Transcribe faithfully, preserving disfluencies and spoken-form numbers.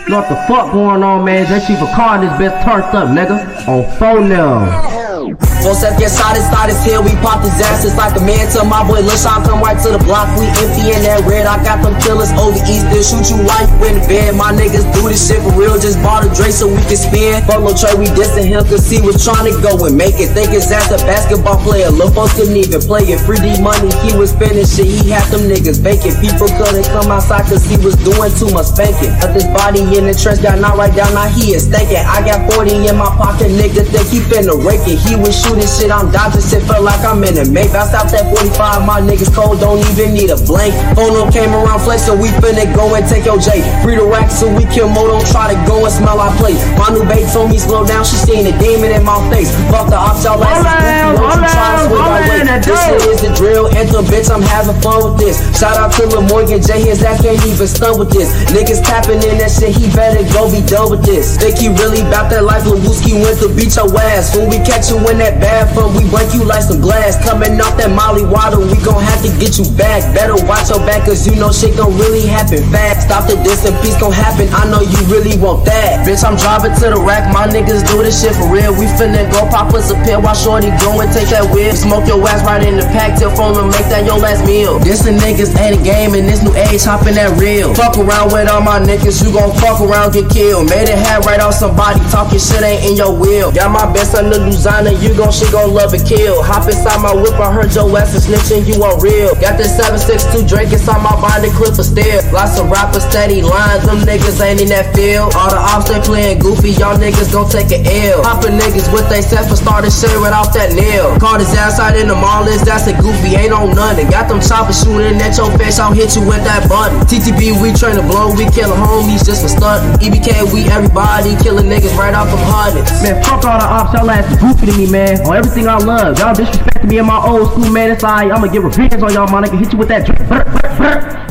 You know what the fuck going on, man? J C for car in this bitch turned up, nigga. On phone now. Four steps get shot inside his hill, we pop his ass. It's like a man tell my boy Lil Sean come right to the block. We empty in that red, I got them killers over east. They'll shoot you while you in the bed. My niggas do this shit for real, just bought a Drake so we can spin. Fuck Lil Trey, we dissing him cause he was trying to go and make it. Think his ass a basketball player, Lil folks couldn't even play it. free D money, he was spending shit, he had them niggas vacant. People couldn't come outside cause he was doing too much spanking. Got this body in the trench, got knocked right down, now he is thinking. I got forty in my pocket, nigga think he finna rake it. He was shooting shit, I'm dodging shit, felt like I'm in a Maybach. Bounced out that forty-five, my niggas cold, don't even need a blank. Phone up came around flex, so we finna go and take your J. Free the rack so we kill mo, don't try to go and smell our plate. My new babe told me slow down, she seen a demon in my face. Fuck the ops, y'all like Hold on, hold on, hold on, this shit is the drill, anthem, bitch, I'm having fun with this. Shout out to Lil Morgan, J, his ass can't even stun with this. Niggas tapping in that shit, he better go be done with this. Think he really bout that life, Lil Wooski went to beat your ass. When we catch you in that bad fun, we break you like some glass. Coming off that Molly water, we gon' have to get you back. Better watch your back, cause you know shit gon' really happen fast. Stop the diss and peace gon' happen, I know you really want that. Bitch, I'm driving to the rack, my niggas do this shit for real. We finna go pop us a pill while shorty go and take that whip. Smoke your ass right in the pack till phone and make that your last meal. This the niggas ain't a game in this new age, hopping that real. Fuck around with all my niggas, you gon' fuck around, get killed. Made it hat right off somebody, talking shit ain't in your will. Got my best under designer, you gon' shit gon' love and kill. Hop inside my whip, I heard your ass is snitching, you on real. Got this seven six two Drake inside my body, clip of steel. Lots of rappers, steady lines, them niggas ain't in that field. All the ops they playing goofy, y'all niggas gon' take an L. Hopping niggas with they self and started shit right off that nail. Caught his ass out in the mall, is that's a goofy, ain't on nothing. Got them choppers shooting at your face, I'll hit you with that button. T T B, we train to blow, we killin' homies just for stuntin'. E B K, we everybody killing niggas right off them hundreds. Man, fuck all the ops, y'all ass is goofy to me, man. On everything I love, y'all disrespecting me in my old school, man. It's like I'ma get revenge on y'all, man. I can hit you with that drink.